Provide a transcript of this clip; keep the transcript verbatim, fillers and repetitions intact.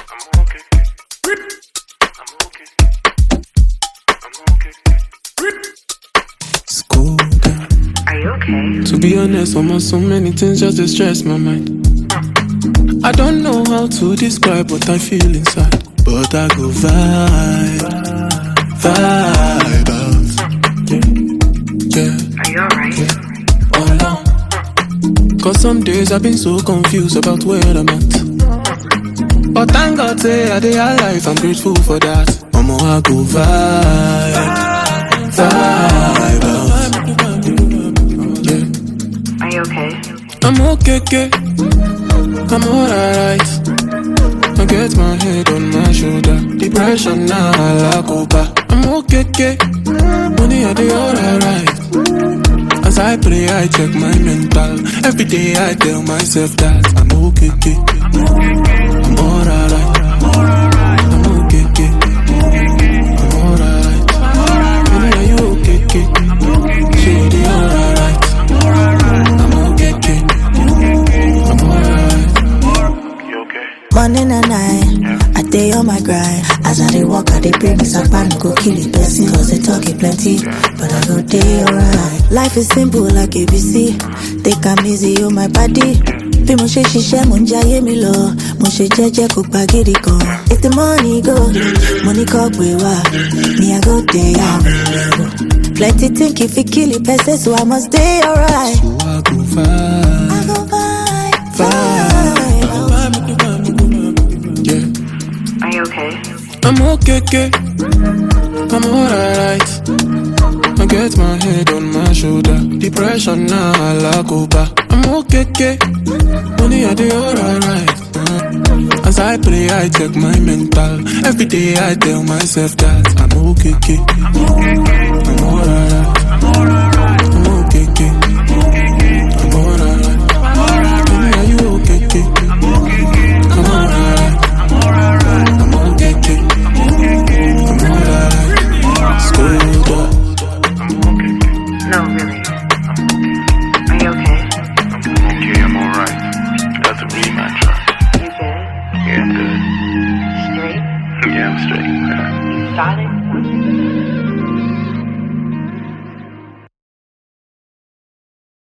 I'm okay. I'm okay. I'm okay. School down. Are you okay? To be honest, almost so many things just to stress my mind. I don't know how to describe what I feel inside, but I go vibe, vibe out. Yeah, yeah. Are you alright? Yeah. All on. Cause some days I've been so confused about where I'm at. But thank God say I dey alive, I'm grateful for that. Omo, I go vibe, vibe out. Yeah. Are you okay? I'm okay, okay. I'm alright. I get my head on my shoulder. Depression now, I go back. I'm okay, okay. Money I dey alright. As I pray, I check my mental. Every day I tell myself that I'm okay, okay. I'm alright. I'm okay, okay. I'm alright. Money, are you okay, okay? She dey alright. I'm okay, okay. I'm alright. You okay? Morning and night, I day on my grind. As I dey walk, I dey pray, me sakpan go kill the person. Cause they talking plenty, but I go day alright. Life is simple like A B C. Take am easy on my body. Bí mo ṣe ṣiṣẹ́, mo ń jayé mi lọ. Mo ṣe jẹ́jẹ́ kò gba gidi kan. If the money go, money kọ́ pé wá. Me I go day out. Plenty think if it kill the person, so I must stay alright. So I go vibe, I go vibe, vibe. Yeah. Are you okay? I'm okay, okay. I'm alright. I get my head on my shoulder. Depression now, I go back. I'm okay, okay. Money I dey alright. Uh, As I pray, I check my mental. Every day I tell myself that I'm okay, okay. I'm alright. I'm okay, okay. I'm alright. Money, are you okay, okay? I'm alright. I'm okay, okay. I'm alright. Schooled up. No, really. Are you okay? I'm okay, I'm alright. That's a really my try. You good? Yeah, I'm good. Straight? Yeah, I'm straight. You started?